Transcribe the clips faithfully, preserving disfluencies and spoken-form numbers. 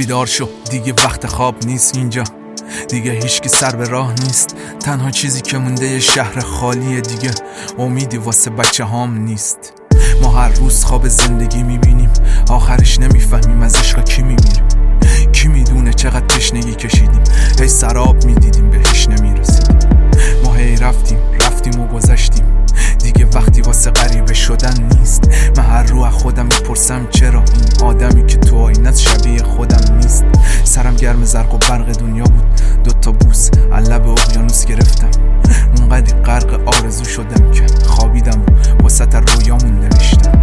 بیدار شو دیگه وقت خواب نیست اینجا، دیگه هیچ کی سر به راه نیست. تنها چیزی که مونده یه شهر خالیه، دیگه امیدی واسه بچه هام نیست. ما هر روز خواب زندگی میبینیم، آخرش نمیفهمیم از عشق کی میمیریم. کی میدونه چقدر تشنگی کشیدیم، هی سراب میدیدیم به هیچ نمیرسیدیم. ما هی رفتیم رفتیم و گذشتیم، دیگه وقتی واسه غریبه شدن نیست. من هر رو از خودم میپرسم چرا این آدمی که تو آینت شبیه خودم نیست. سرم گرم زرق و برق دنیا بود، دوتا بوس از لب اقیانوس گرفتم. اونقدی غرق آرزو شدم که خوابیدم و وسط رویامون نوشتم.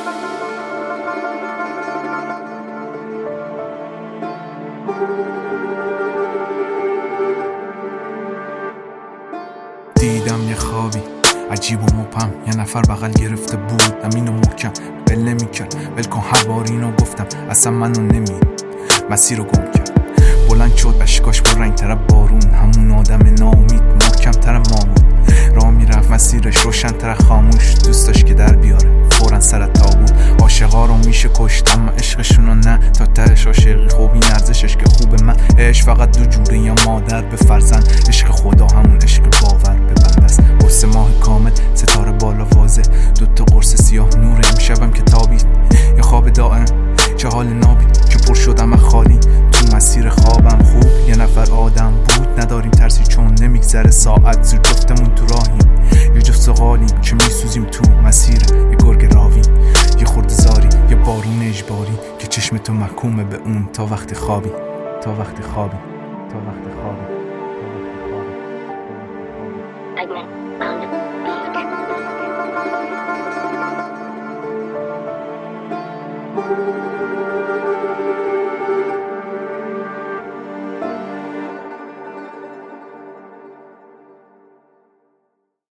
دیدم یه خوابی عجیب و مبهم، یه نفر بغل گرفته بود امینو محکم بل نمیکرد. ولکن هر بار اینو گفتم اصلا منو نمید، مسیر رو گم کرد. بلند شد اشکاش با رنگ تر بارون، همون آدم ناامید محکم تر ما بود. راه میرفت مسیرش روشن تر خاموش، دوست داشت که در بیاره فورا سر تابوت. عاشقا رو میشه کشت اما عشقشونو نه، تا تهش عاشقی خوب این ارزشش که خوب. من عشق فقط دو جوره، یا مادر به فرزند. عشق خدا همون عشق باور به بنده است. قرص ماه کامل ستاره بالا واضح، دوتا قرص سیاه نور امشبم که تابید. یه خواب دائم چه حال نابی که پر شدم خالی تو مسیر خوابم. خوب یه نفر آدم بود، نداریم ترسی چون نمیگذره ساعت زیر جفتمون تو راهیم. یه جفت سقالیم که میسوزیم تو مسیر یه گرگ راوی، یه خورد زاری یه بارون اجباری که چشم تو محکومه به اون تا وقتی خوابی، تا وقتی خوابی، تا وقتی خوابی. Thank you.